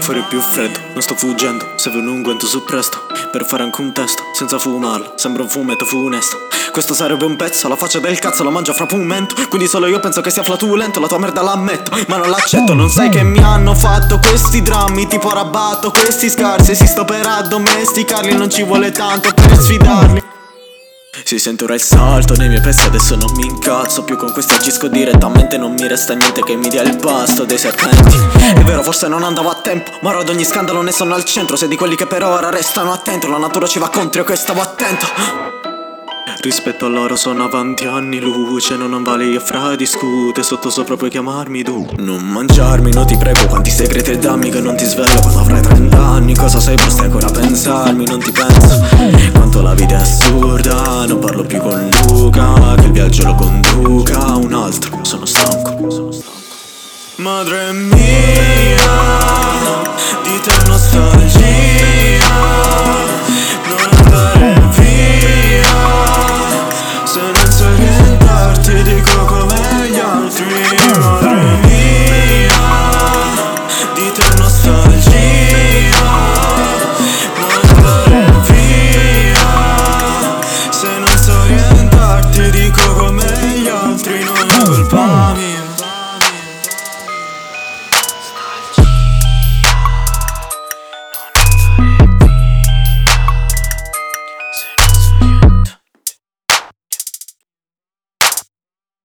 fuori è più freddo, non sto fuggendo. Serve un unguento su presto per fare anche un testo senza fumarlo, sembra un fumetto funesto. Questo sarebbe un pezzo, la faccia del cazzo lo mangio fra pumento. Quindi solo io penso che sia flatulento, la tua merda l'ammetto, ma non l'accetto. Non sai che mi hanno fatto questi drammi tipo rabatto, questi scarsi. Esisto per addomesticarli, non ci vuole tanto per sfidarli. Si sente ora il salto nei miei pezzi, adesso non mi incazzo più con questi, agisco direttamente, non mi resta niente che mi dia il pasto dei serpenti. È vero, forse non andavo a tempo, ma ora ad ogni scandalo ne sono al centro. Sei di quelli che per ora restano attenti, la natura ci va contro, io che stavo attento. Rispetto a loro sono avanti anni luce, non vale io fra discute, sotto sopra puoi chiamarmi tu. Non mangiarmi, no ti prego, quanti segreti e dammi che non ti svelo quando avrai 30 anni. Cosa sei posti ancora a pensarmi, non ti penso. Quanto la vita è assurda, non parlo più con Luca, che il viaggio lo conduca a un altro. Sono stanco. Madre mia, di te nostalgia, non andare via, se non sai orientarti dico come gli altri.